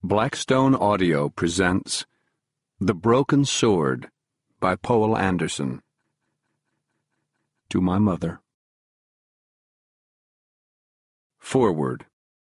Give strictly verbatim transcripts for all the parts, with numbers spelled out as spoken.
Blackstone Audio presents The Broken Sword by Poul Anderson. To my mother. Foreword.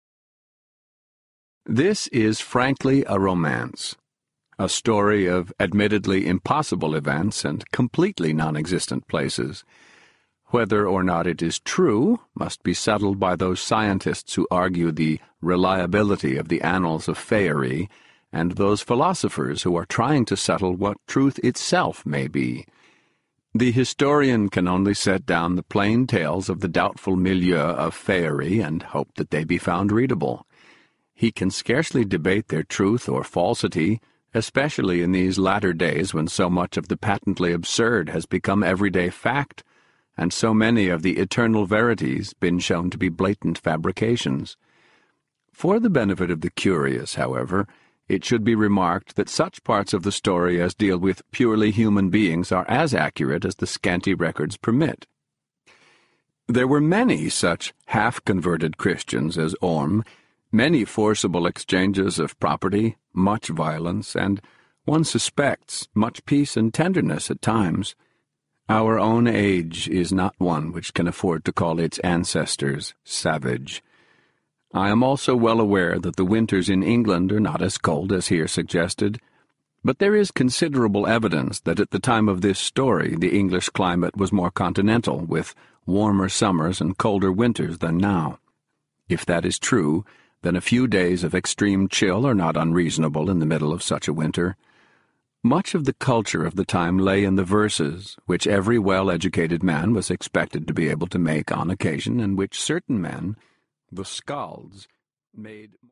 This is frankly a romance, a story of admittedly impossible events and completely non-existent places. Whether or not it is true must be settled by those scientists who argue the reliability of the annals of faerie, and those philosophers who are trying to settle what truth itself may be. The historian can only set down the plain tales of the doubtful milieu of faerie and hope that they be found readable. He can scarcely debate their truth or falsity, especially in these latter days when so much of the patently absurd has become everyday fact, and so many of the eternal verities been shown to be blatant fabrications. For the benefit of the curious, however, it should be remarked that such parts of the story as deal with purely human beings are as accurate as the scanty records permit. There were many such half-converted Christians as Orm, many forcible exchanges of property, much violence, and, one suspects, much peace and tenderness at times. Our own age is not one which can afford to call its ancestors savage. I am also well aware that the winters in England are not as cold as here suggested, but there is considerable evidence that at the time of this story the English climate was more continental, with warmer summers and colder winters than now. If that is true, then a few days of extreme chill are not unreasonable in the middle of such a winter. Much of the culture of the time lay in the verses, which every well-educated man was expected to be able to make on occasion, and which certain men, the skalds, made